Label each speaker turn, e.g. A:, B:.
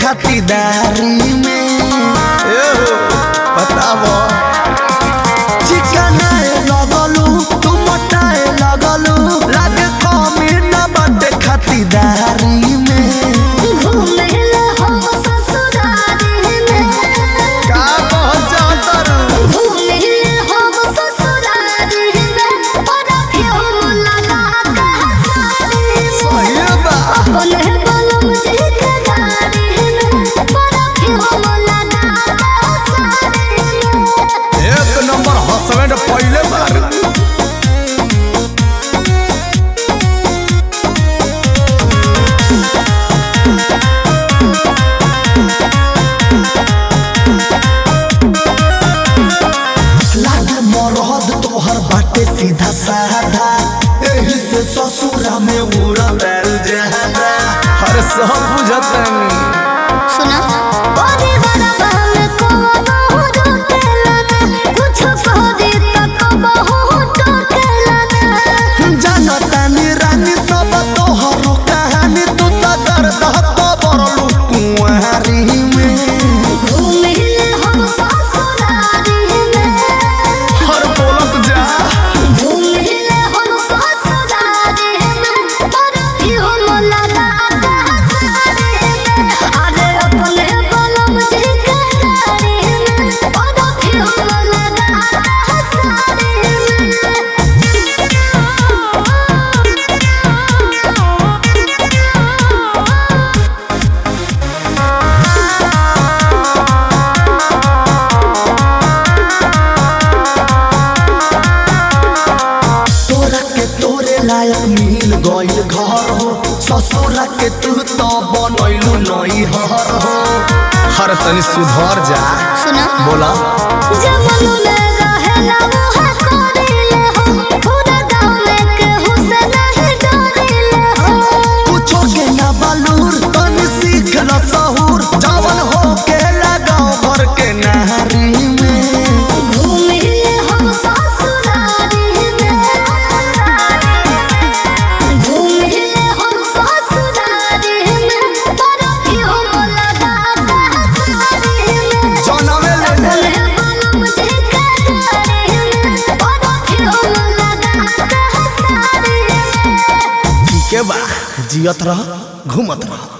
A: खातिरदारी में बताबो चिकनाए लगलू तू मोटाए लगलू लागे कमी न बाटे खातिरदारी में
B: घूमेला हम ससुरारी में
A: का पहचान
B: घूमेला हम ससुरारी में परफ्यूम लगा के हंसारी में
A: सही बा
B: अपने बलम जी के गाड़ी में परफ्यूम लगा के हंसारी में
A: एक नंबर हस्बैंड पहले बार मरद तोहर बाटे सीधा साधा एही से ससुरा में उड़ा बैल ज्यादा हर सब बुझत नहीं
B: सुना ओरे बड़ा में कोनो रोकेला ना कुछ कहदे त बहुत टोकेला ना
A: जानता नी रानी सब तोहर कहानी तू त दर्द तो बरलू कुंवारी में
B: घूमेले हम ससुरारी में
A: हर बोलत जा
B: घूमेले हम ससुरारी में परफ्यूम लगा के हंसारी में अरे अपने बलम जी के गाड़ी में परफ्यूम लगा के हंसारी में
A: तोरा के तोरे लायक मिल गइल घर हो ससुरा के तू तो बनैलू नई हर हो हर तनी सुधर जा
B: सुना
A: बोला
B: जमन में रहेला वो कोरीले हो पूरा गांव में केहू से नहीं डरीले हो
A: पूछो के ना बालूर तनी सीख ल सहूर जवन हो के लगाओ भर के नारी में
B: घूमिले हम ससुरारी में घूमिले हम ससुरारी में परफ्यूम लगा के हंसारी में
A: जनमे ले ले
B: अपने बलम जी के गाड़ी में परफ्यूम लगा के हंसारी में
A: ठीक है बा जियत रह घूमत रह